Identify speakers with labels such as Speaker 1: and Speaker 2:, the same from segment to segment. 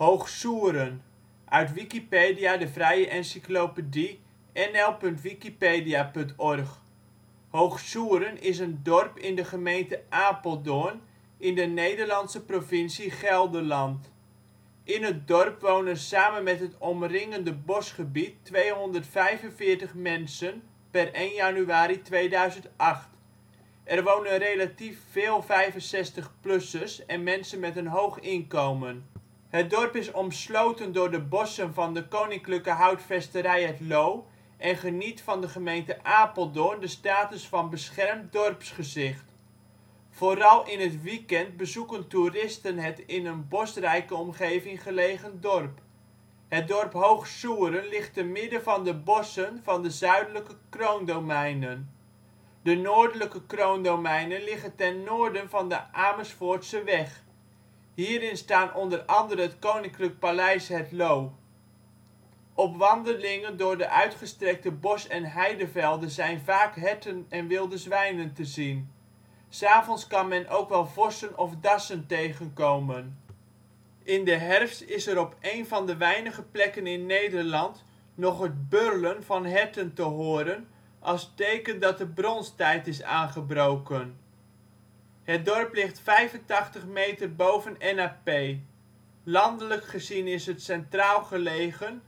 Speaker 1: Hoog Soeren, uit Wikipedia, de vrije encyclopedie. nl.wikipedia.org. Hoog Soeren is een dorp in de gemeente Apeldoorn, in de Nederlandse provincie Gelderland. In het dorp wonen samen met het omringende bosgebied 245 mensen (per 1 januari 2008). Er wonen relatief veel 65-plussers en mensen met een hoog inkomen. Het dorp is omsloten door de bossen van de Koninklijke Houtvesterij Het Loo en geniet van de gemeente Apeldoorn de status van beschermd dorpsgezicht. Vooral in het weekend bezoeken toeristen het in een bosrijke omgeving gelegen dorp. Het dorp Hoog Soeren ligt te midden van de bossen van de zuidelijke Kroondomeinen. De noordelijke Kroondomeinen liggen ten noorden van de Amersfoortseweg. Hierin staan onder andere het Koninklijk Paleis Het Loo. Op wandelingen door de uitgestrekte bos - en heidevelden zijn vaak herten en wilde zwijnen te zien. ' s Avonds kan men ook wel vossen of dassen tegenkomen. In de herfst is er op een van de weinige plekken in Nederland nog het burlen van herten te horen als teken dat de bronsttijd is aangebroken. Het dorp ligt 85 meter boven NAP. Landelijk gezien is het centraal gelegen,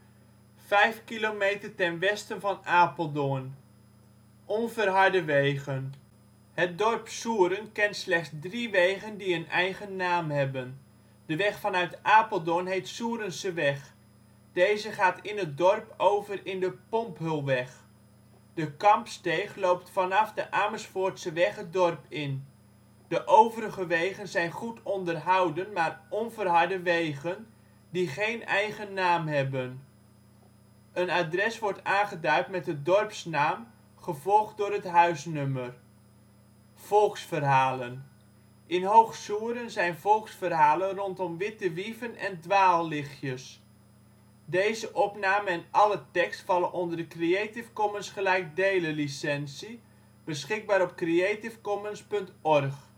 Speaker 1: 5 kilometer ten westen van Apeldoorn. Onverharde wegen. Het dorp Soeren kent slechts 3 wegen die een eigen naam hebben. De weg vanuit Apeldoorn heet Soerenseweg. Deze gaat in het dorp over in de Pomphulweg. De Kampsteeg loopt vanaf de Amersfoortseweg het dorp in. De overige wegen zijn goed onderhouden maar onverharde wegen, die geen eigen naam hebben. Een adres wordt aangeduid met de dorpsnaam, gevolgd door het huisnummer. Volksverhalen. In Hoog Soeren zijn volksverhalen rondom witte wieven en dwaallichtjes. Deze opname en alle tekst vallen onder de Creative Commons gelijkdelen licentie, beschikbaar op creativecommons.org